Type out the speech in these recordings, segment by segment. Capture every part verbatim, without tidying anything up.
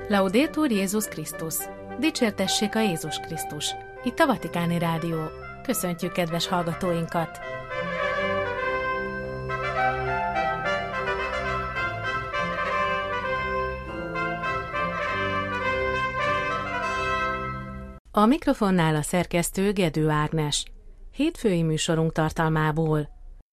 Laudetur Jézus Krisztus! Dicsértessék a Jézus Krisztus! Itt a Vatikáni Rádió. Köszöntjük kedves hallgatóinkat! A mikrofonnál a szerkesztő Gedő Ágnes. Hétfői műsorunk tartalmából.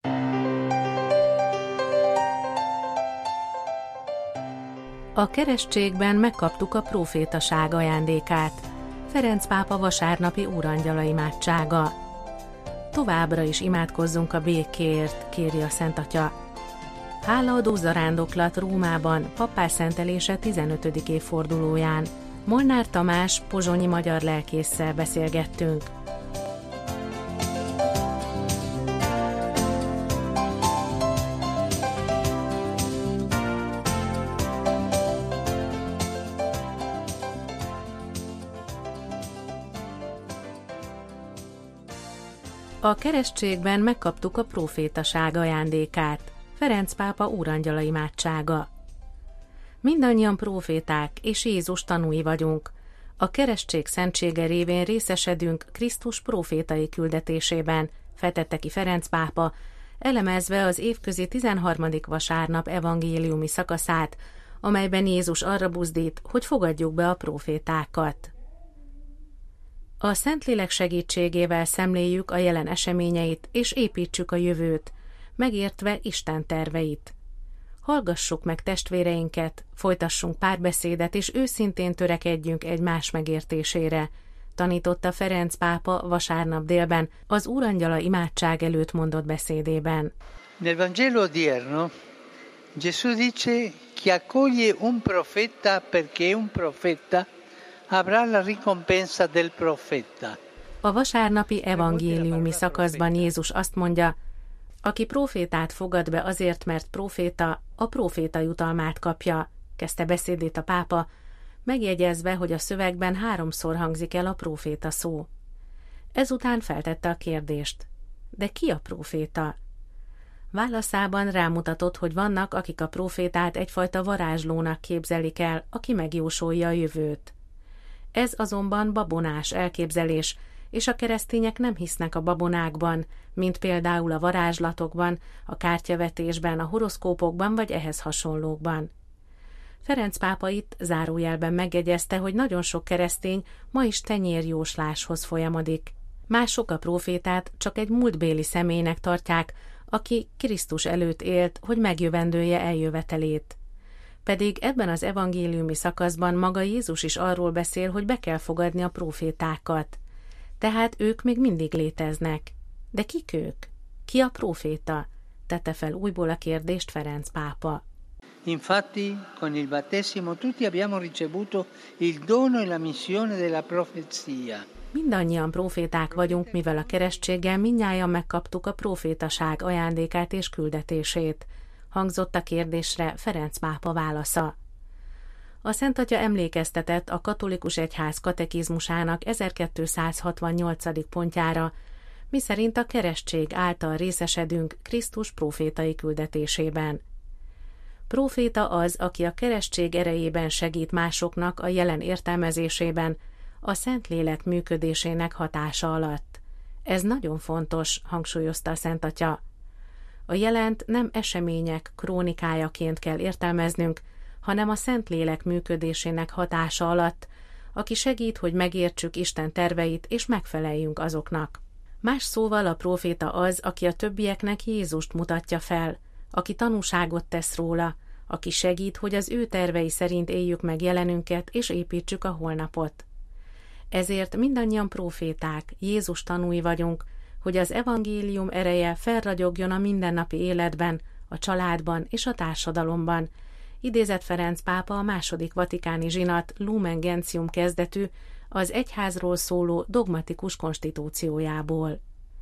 A keresztségben megkaptuk a prófétaság ajándékát. Ferenc pápa vasárnapi úrangyala imádsága. Továbbra is imádkozzunk a békéért, kéri a Szent Atya. Hálaadó zarándoklat Rómában papás szentelése tizenötödik évfordulóján. Molnár Tamás pozsonyi magyar lelkésszel beszélgettünk. A keresztségben megkaptuk a prófétaság ajándékát. Ferenc pápa úrangyala imádsága. Mindannyian próféták és Jézus tanúi vagyunk. A keresztség szentsége révén részesedünk Krisztus prófétai küldetésében, fetette ki Ferenc pápa, elemezve az évközi tizenharmadik vasárnap evangéliumi szakaszát, amelyben Jézus arra buzdít, hogy fogadjuk be a prófétákat. A Szentlélek segítségével szemléljük a jelen eseményeit, és építsük a jövőt, megértve Isten terveit. Hallgassuk meg testvéreinket, folytassunk párbeszédet, és őszintén törekedjünk egymás megértésére, tanította Ferenc pápa vasárnap délben az úrangyala imádság előtt mondott beszédében. Nel Vangelo odierno, Gesù dice: chi accoglie un profeta perché è un profeta avrà la ricompensa del profeta. A vasárnapi evangéliumi szakaszban Jézus azt mondja, aki prófétát fogad be azért, mert próféta, a próféta jutalmát kapja, kezdte beszédét a pápa, megjegyezve, hogy a szövegben háromszor hangzik el a próféta szó. Ezután feltette a kérdést, de ki a próféta? Válaszában rámutatott, hogy vannak, akik a prófétát egyfajta varázslónak képzelik el, aki megjósolja a jövőt. Ez azonban babonás elképzelés, és a keresztények nem hisznek a babonákban, mint például a varázslatokban, a kártyavetésben, a horoszkópokban vagy ehhez hasonlókban. Ferenc pápa itt zárójelben megjegyezte, hogy nagyon sok keresztény ma is tenyérjósláshoz folyamodik. Mások a prófétát csak egy múltbéli személynek tartják, aki Krisztus előtt élt, hogy megjövendője eljövetelét. Pedig ebben az evangéliumi szakaszban maga Jézus is arról beszél, hogy be kell fogadni a prófétákat. Tehát ők még mindig léteznek. De kik ők? Ki a próféta? Tette fel újból a kérdést Ferenc pápa. Infatti, con il battesimo tutti abbiamo ricevuto il dono e la missione della profezia. Mindannyian próféták vagyunk, mivel a keresztséggel mindnyájan megkaptuk a prófétaság ajándékát és küldetését, hangzott a kérdésre Ferenc pápa válasza. A Szent Atya emlékeztetett a katolikus egyház katekizmusának ezerkétszázhatvannyolcadik pontjára, miszerint a keresztség által részesedünk Krisztus prófétai küldetésében. Próféta az, aki a keresztség erejében segít másoknak a jelen értelmezésében, a Szentlélek működésének hatása alatt. Ez nagyon fontos, hangsúlyozta a Szent Atya. A jelent nem események krónikájaként kell értelmeznünk, hanem a Szentlélek működésének hatása alatt, aki segít, hogy megértsük Isten terveit és megfeleljünk azoknak. Más szóval a próféta az, aki a többieknek Jézust mutatja fel, aki tanúságot tesz róla, aki segít, hogy az ő tervei szerint éljük meg jelenünket és építsük a holnapot. Ezért mindannyian próféták, Jézus tanúi vagyunk, hogy az evangélium ereje felragyogjon a mindennapi életben, a családban és a társadalomban, idézett Ferenc pápa a második vatikáni zsinat Lumen Gentium kezdetű, az egyházról szóló dogmatikus konstitúciójából.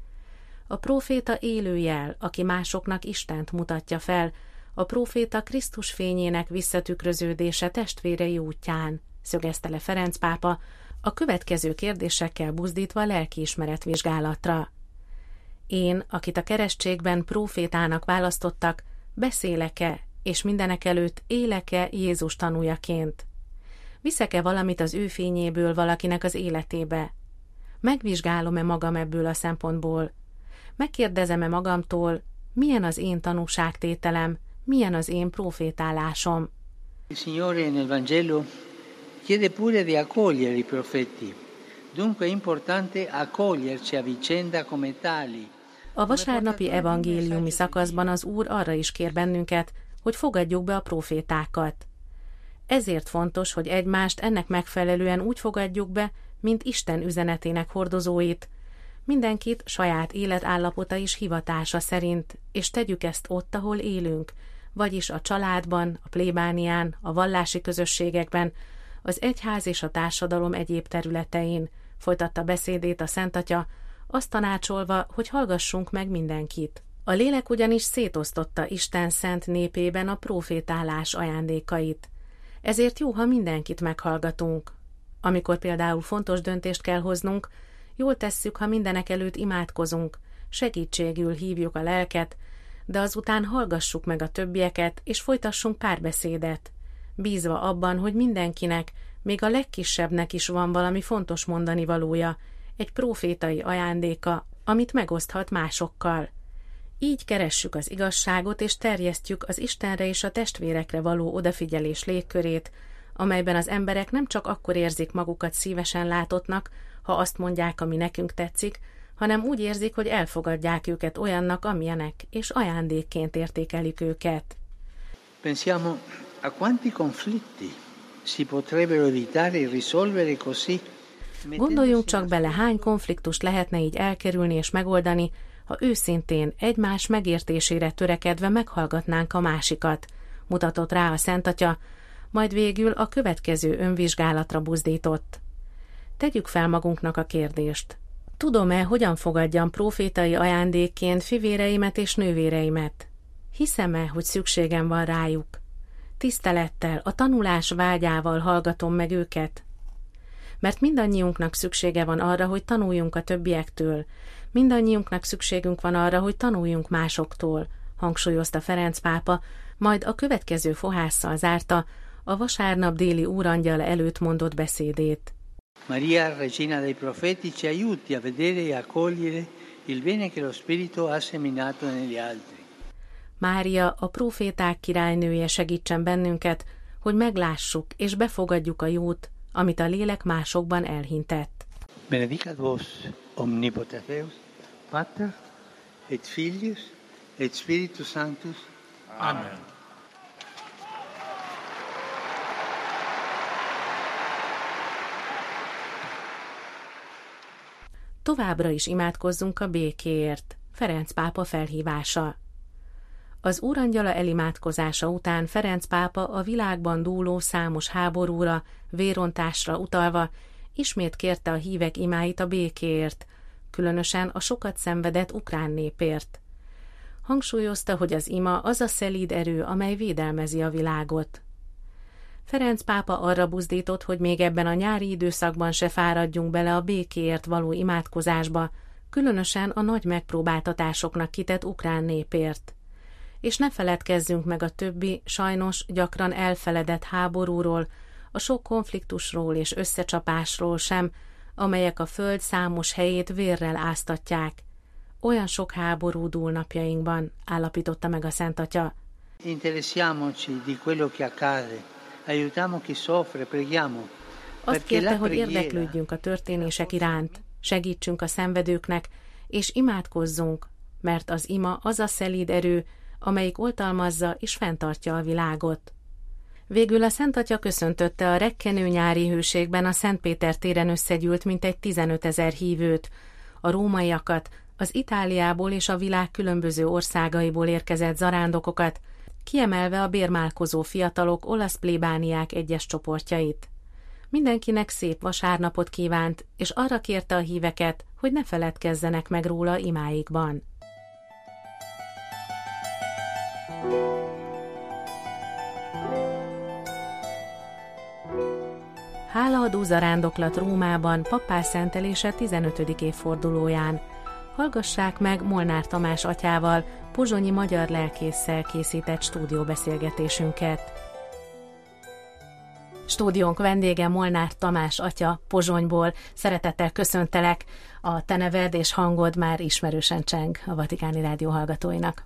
A próféta élőjel, aki másoknak Istent mutatja fel, a próféta Krisztus fényének visszatükröződése testvérei útján, szögezte le Ferenc pápa, a következő kérdésekkel buzdítva lelkiismeret vizsgálatra. Én, akit a keresztségben prófétának választottak, beszélek-e, és mindenekelőtt élek-e Jézus tanújaként? Viszek-e valamit az ő fényéből valakinek az életébe? Megvizsgálom-e magam ebből a szempontból? Megkérdezem-e magamtól, milyen az én tanúságtételem, milyen az én profétálásom? Il Signore nel Vangelo chiede pure di accogliere i profeti. Dunque è importante accoglierci a vicenda come tali. A vasárnapi evangéliumi szakaszban az Úr arra is kér bennünket, hogy fogadjuk be a profétákat. Ezért fontos, hogy egymást ennek megfelelően úgy fogadjuk be, mint Isten üzenetének hordozóit, mindenkit saját életállapota és hivatása szerint, és tegyük ezt ott, ahol élünk, vagyis a családban, a plébánián, a vallási közösségekben, az egyház és a társadalom egyéb területein, folytatta beszédét a Szentatya, azt tanácsolva, hogy hallgassunk meg mindenkit. A lélek ugyanis szétosztotta Isten szent népében a profétálás ajándékait. Ezért jó, ha mindenkit meghallgatunk. Amikor például fontos döntést kell hoznunk, jól tesszük, ha mindenek előtt imádkozunk, segítségül hívjuk a lelket, de azután hallgassuk meg a többieket, és folytassunk párbeszédet, bízva abban, hogy mindenkinek, még a legkisebbnek is van valami fontos mondani valója, egy profétai ajándéka, amit megoszthat másokkal. Így keressük az igazságot, és terjesztjük az Istenre és a testvérekre való odafigyelés légkörét, amelyben az emberek nem csak akkor érzik magukat szívesen látottnak, ha azt mondják, ami nekünk tetszik, hanem úgy érzik, hogy elfogadják őket olyannak, amilyenek, és ajándékként értékelik őket. Pensiamo a quanti conflitti si potrebbero evitare e risolvere così. Gondoljunk csak bele, hány konfliktust lehetne így elkerülni és megoldani, ha őszintén egymás megértésére törekedve meghallgatnánk a másikat, mutatott rá a Szentatya, majd végül a következő önvizsgálatra buzdított. Tegyük fel magunknak a kérdést. Tudom-e, hogyan fogadjam profétai ajándékként fivéreimet és nővéreimet? Hiszem-e, hogy szükségem van rájuk? Tisztelettel, a tanulás vágyával hallgatom meg őket? Mert mindannyiunknak szüksége van arra, hogy tanuljunk a többiektől. Mindannyiunknak szükségünk van arra, hogy tanuljunk másoktól, hangsúlyozta Ferenc pápa, majd a következő fohásszal zárta a vasárnap déli úrangyala előtt mondott beszédét. Maria, regina dei profeti, ci aiuti a vedere e a cogliere il bene che lo Spirito ha seminato negli altri. Mária, a proféták királynője, segítsen bennünket, hogy meglássuk és befogadjuk a jót, amit a lélek másokban elhintett. Benedicat vos omnipotens Deus, Pater et Filius et Spiritus Sanctus. Amen. Továbbra is imádkozzunk a békéért. Ferenc pápa felhívása. Az úrangyala elimádkozása után Ferenc pápa a világban dúló számos háborúra, vérontásra utalva ismét kérte a hívek imáit a békéért, különösen a sokat szenvedett ukrán népért. Hangsúlyozta, hogy az ima az a szelíd erő, amely védelmezi a világot. Ferenc pápa arra buzdított, hogy még ebben a nyári időszakban se fáradjunk bele a békéért való imádkozásba, különösen a nagy megpróbáltatásoknak kitett ukrán népért. És ne feledkezzünk meg a többi, sajnos gyakran elfeledett háborúról, a sok konfliktusról és összecsapásról sem, amelyek a föld számos helyét vérrel áztatják. Olyan sok háború dúl napjainkban, állapította meg a Szentatya. Interessiamoci di quello che accade, aiutiamo chi soffre, preghiamo. Azt kérte, hogy érdeklődjünk a történések iránt, segítsünk a szenvedőknek, és imádkozzunk, mert az ima az a szelíd erő, amelyik oltalmazza és fenntartja a világot. Végül a Szentatya köszöntötte a rekkenő nyári hőségben a Szentpéter téren összegyűlt mintegy tizenötezer hívőt, a rómaiakat, az Itáliából és a világ különböző országaiból érkezett zarándokokat, kiemelve a bérmálkozó fiatalok olasz plébániák egyes csoportjait. Mindenkinek szép vasárnapot kívánt, és arra kérte a híveket, hogy ne feledkezzenek meg róla imáikban. Hálaadó zarándoklat Rómában papás szentelése tizenötödik évfordulóján. Hallgassák meg Molnár Tamás atyával, pozsonyi magyar lelkésszel készített stúdióbeszélgetésünket. Stúdiónk vendége Molnár Tamás atya Pozsonyból. Szeretettel köszöntelek, a te neved és hangod már ismerősen cseng a Vatikáni Rádió hallgatóinak.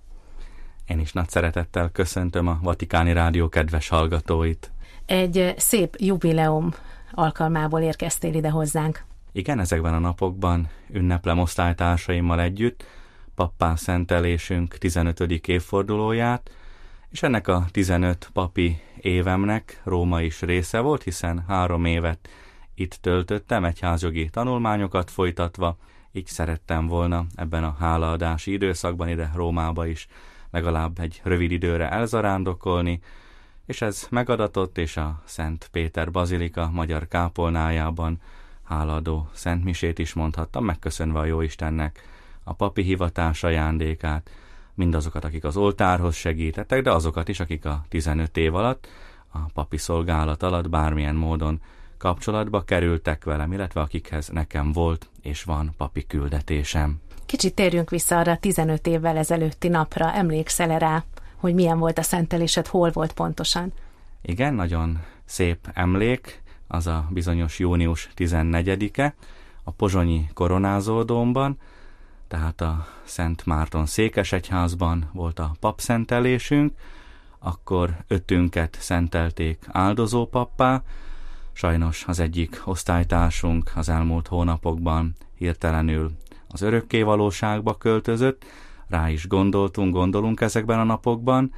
Én is nagy szeretettel köszöntöm a Vatikáni Rádió kedves hallgatóit. Egy szép jubileum alkalmából érkeztél ide hozzánk. Igen, ezekben a napokban ünneplem osztálytársaimmal együtt pappá szentelésünk tizenötödik évfordulóját, és ennek a tizenöt papi évemnek Róma is része volt, hiszen három évet itt töltöttem, egyházjogi tanulmányokat folytatva, így szerettem volna ebben a hálaadási időszakban ide Rómába is legalább egy rövid időre elzarándokolni, és ez megadatott, és a Szent Péter Bazilika magyar kápolnájában hálaadó szentmisét is mondhattam, megköszönve a Jóistennek a papi hivatás ajándékát, mindazokat, akik az oltárhoz segítettek, de azokat is, akik a tizenöt év alatt, a papi szolgálat alatt bármilyen módon kapcsolatba kerültek velem, illetve akikhez nekem volt és van papi küldetésem. Kicsit térjünk vissza arra tizenöt évvel ezelőtti napra. Emlékszel rá, hogy milyen volt a szentelésed, hol volt pontosan? Igen, nagyon szép emlék, az a bizonyos június tizennegyedike, a pozsonyi Koronázódómban, tehát a Szent Márton székesegyházban volt a papszentelésünk, akkor ötünket szentelték áldozópappá, sajnos az egyik osztálytársunk az elmúlt hónapokban hirtelenül az örökké valóságba költözött, rá is gondoltunk, gondolunk ezekben a napokban,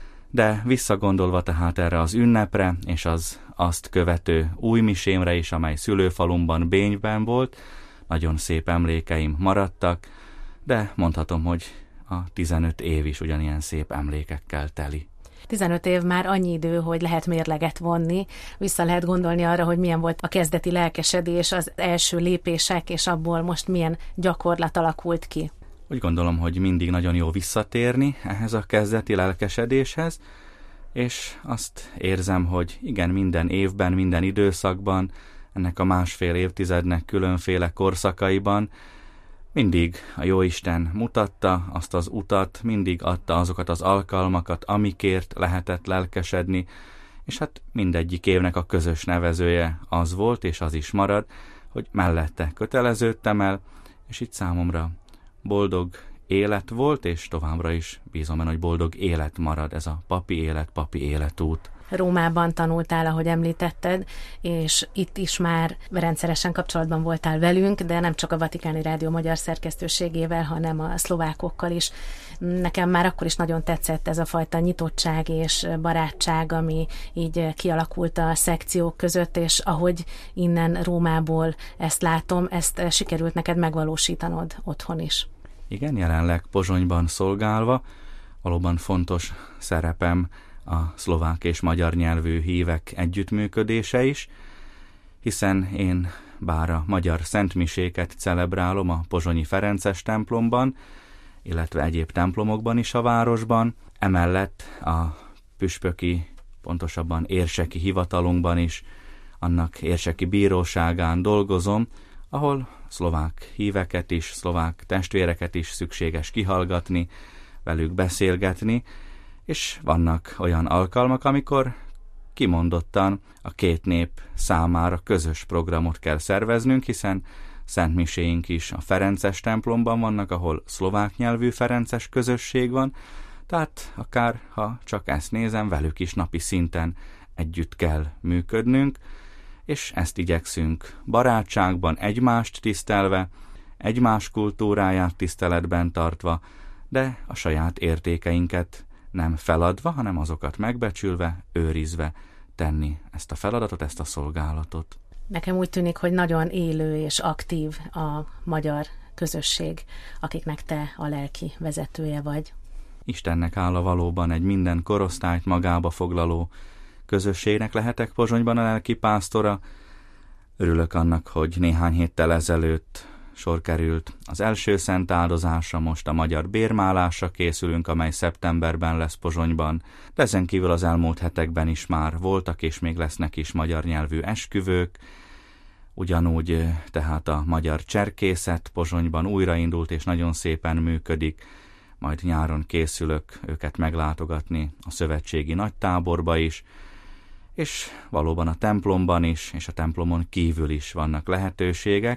de visszagondolva tehát erre az ünnepre, és az azt követő új misémre is, amely szülőfalumban, Bényben volt, nagyon szép emlékeim maradtak, de mondhatom, hogy a tizenöt év is ugyanilyen szép emlékekkel teli. tizenöt év már annyi idő, hogy lehet mérleget vonni, vissza lehet gondolni arra, hogy milyen volt a kezdeti lelkesedés, az első lépések, és abból most milyen gyakorlat alakult ki. Úgy gondolom, hogy mindig nagyon jó visszatérni ehhez a kezdeti lelkesedéshez, és azt érzem, hogy igen, minden évben, minden időszakban, ennek a másfél évtizednek különféle korszakaiban mindig a Jóisten mutatta azt az utat, mindig adta azokat az alkalmakat, amikért lehetett lelkesedni, és hát mindegyik évnek a közös nevezője az volt, és az is marad, hogy mellette köteleződtem el, és itt számomra boldog élet volt, és továbbra is bízom benne, hogy boldog élet marad ez a papi élet, papi életút. Rómában tanultál, ahogy említetted, és itt is már rendszeresen kapcsolatban voltál velünk, de nem csak a Vatikáni Rádió magyar szerkesztőségével, hanem a szlovákokkal is. Nekem már akkor is nagyon tetszett ez a fajta nyitottság és barátság, ami így kialakult a szekciók között, és ahogy innen Rómából ezt látom, ezt sikerült neked megvalósítanod otthon is. Igen, jelenleg Pozsonyban szolgálva, valóban fontos szerepem a szlovák és magyar nyelvű hívek együttműködése is, hiszen én bár a magyar szentmiséket celebrálom a pozsonyi Ferences templomban, illetve egyéb templomokban is a városban, emellett a püspöki, pontosabban érseki hivatalunkban is, annak érseki bíróságán dolgozom, ahol szlovák híveket is, szlovák testvéreket is szükséges kihallgatni, velük beszélgetni, és vannak olyan alkalmak, amikor kimondottan a két nép számára közös programot kell szerveznünk, hiszen szentmiséink is a Ferences templomban vannak, ahol szlovák nyelvű ferences közösség van, tehát akár ha csak ezt nézem, velük is napi szinten együtt kell működnünk, és ezt igyekszünk barátságban, egymást tisztelve, egymás kultúráját tiszteletben tartva, de a saját értékeinket nem feladva, hanem azokat megbecsülve, őrizve tenni ezt a feladatot, ezt a szolgálatot. Nekem úgy tűnik, hogy nagyon élő és aktív a magyar közösség, akiknek te a lelki vezetője vagy. Istennek hála, valóban egy minden korosztályt magába foglaló közösségnek lehetek Pozsonyban a lelki pásztora. Örülök annak, hogy néhány héttel ezelőtt sor került az első szent áldozásra, most a magyar bérmálásra készülünk, amely szeptemberben lesz Pozsonyban, de ezen kívül az elmúlt hetekben is már voltak, és még lesznek is magyar nyelvű esküvők. Ugyanúgy tehát a magyar cserkészet Pozsonyban újraindult, és nagyon szépen működik. Majd nyáron készülök őket meglátogatni a szövetségi nagytáborba is, és valóban a templomban is, és a templomon kívül is vannak lehetőségek,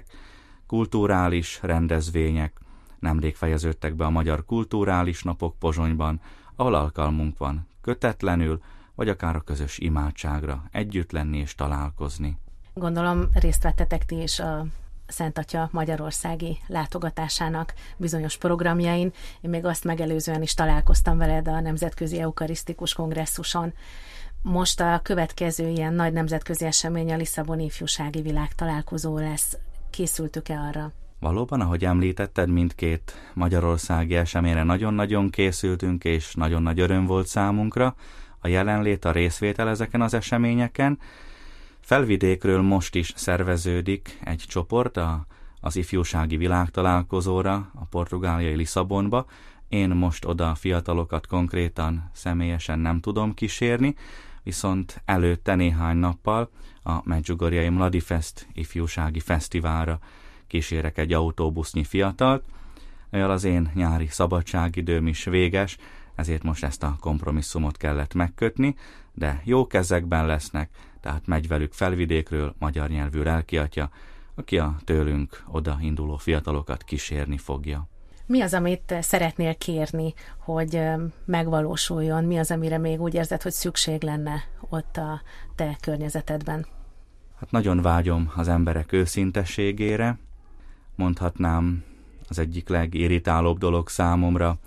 kulturális rendezvények. Nemrég fejeződtek be a Magyar Kulturális Napok Pozsonyban, ahol alkalmunk van kötetlenül, vagy akár a közös imádságra együtt lenni és találkozni. Gondolom részt vettetek ti is a Szent Atya magyarországi látogatásának bizonyos programjain. Én még azt megelőzően is találkoztam veled a Nemzetközi Eukarisztikus Kongresszuson. Most a következő ilyen nagy nemzetközi esemény a Lisszaboni Ifjúsági Világtalálkozó lesz. Készültük-e arra? Valóban, ahogy említetted, mindkét magyarországi eseményre nagyon-nagyon készültünk, és nagyon nagy öröm volt számunkra a jelenlét, a részvétel ezeken az eseményeken. Felvidékről most is szerveződik egy csoport a, az ifjúsági világtalálkozóra, a portugáliai Lisszabonba. Én most oda fiatalokat konkrétan, személyesen nem tudom kísérni, viszont előtte néhány nappal a Medjugorjei Mladifest ifjúsági fesztiválra kísérek egy autóbusznyi fiatalt. Mivel az én nyári szabadságidőm is véges, ezért most ezt a kompromisszumot kellett megkötni, de jó kezekben lesznek, tehát megy velük Felvidékről magyar nyelvű lelkiatya, aki a tőlünk oda induló fiatalokat kísérni fogja. Mi az, amit szeretnél kérni, hogy megvalósuljon? Mi az, amire még úgy érzed, hogy szükség lenne ott a te környezetedben? Hát nagyon vágyom az emberek őszintességére. Mondhatnám, az egyik legirritálóbb dolog számomra,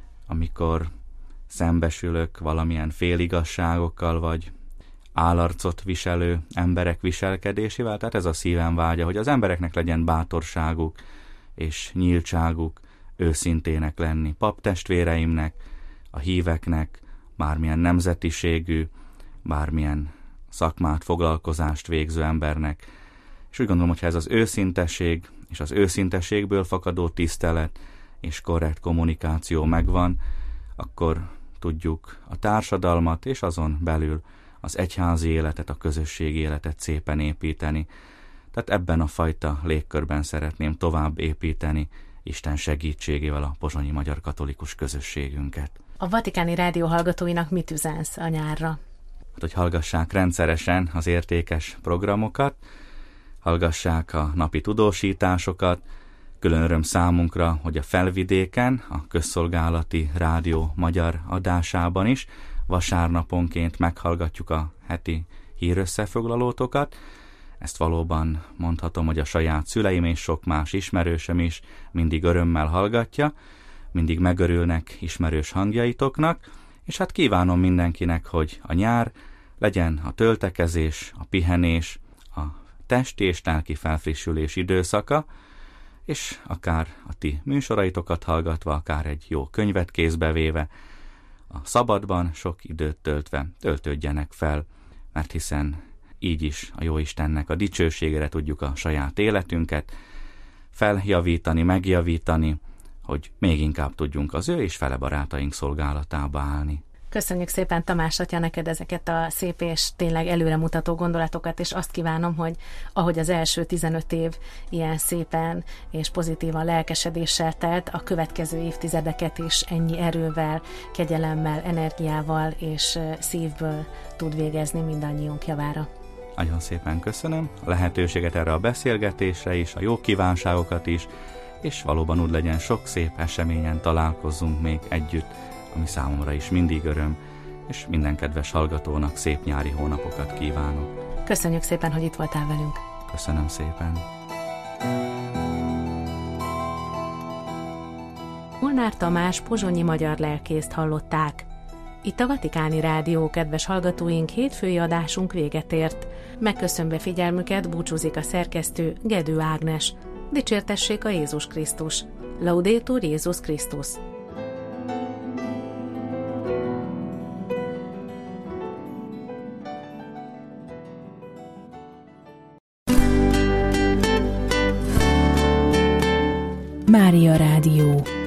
amikor szembesülök valamilyen féligasságokkal, vagy állarcot viselő emberek viselkedésével. Tehát ez a szívem vágya, hogy az embereknek legyen bátorságuk és nyíltságuk őszintének lenni. Paptestvéreimnek, a híveknek, bármilyen nemzetiségű, bármilyen szakmát, foglalkozást végző embernek. És úgy gondolom, hogyha ez az őszintesség és az őszintességből fakadó tisztelet és korrekt kommunikáció megvan, akkor tudjuk a társadalmat és azon belül az egyházi életet, a közösségi életet szépen építeni. Tehát ebben a fajta légkörben szeretném tovább építeni Isten segítségével a pozsonyi magyar katolikus közösségünket. A Vatikáni Rádió hallgatóinak mit üzensz a nyárra? Hát, hogy hallgassák rendszeresen az értékes programokat, hallgassák a napi tudósításokat. Külön öröm számunkra, hogy a Felvidéken, a Közszolgálati Rádió magyar adásában is vasárnaponként meghallgatjuk a heti hírösszefoglalótokat. Ezt valóban mondhatom, hogy a saját szüleim és sok más ismerősöm is mindig örömmel hallgatja, mindig megörülnek ismerős hangjaitoknak, és hát kívánom mindenkinek, hogy a nyár legyen a töltekezés, a pihenés, a testi és lelki felfrissülés időszaka, és akár a ti műsoraitokat hallgatva, akár egy jó könyvet kézbe véve, a szabadban sok időt töltve töltődjenek fel, mert hiszen így is a Jóistennek a dicsőségére tudjuk a saját életünket feljavítani, megjavítani, hogy még inkább tudjunk az ő és fele barátaink szolgálatába állni. Köszönjük szépen, Tamás atya, neked ezeket a szép és tényleg előremutató gondolatokat, és azt kívánom, hogy ahogy az első tizenöt év ilyen szépen és pozitívan lelkesedéssel telt, a következő évtizedeket is ennyi erővel, kegyelemmel, energiával és szívből tud végezni mindannyiunk javára. Nagyon szépen köszönöm a lehetőséget erre a beszélgetésre is, a jó kívánságokat is, és valóban úgy legyen, sok szép eseményen találkozzunk még együtt, ami számomra is mindig öröm, és minden kedves hallgatónak szép nyári hónapokat kívánok. Köszönjük szépen, hogy itt voltál velünk. Köszönöm szépen. Molnár Tamás pozsonyi magyar lelkészt hallották. Itt a Vatikáni Rádió, kedves hallgatóink, hétfői adásunk véget ért. Megköszönve figyelmüket búcsúzik a szerkesztő, Gedő Ágnes. Dicsértessék a Jézus Krisztus. Laudetur Jézus Krisztus. Mária Rádió.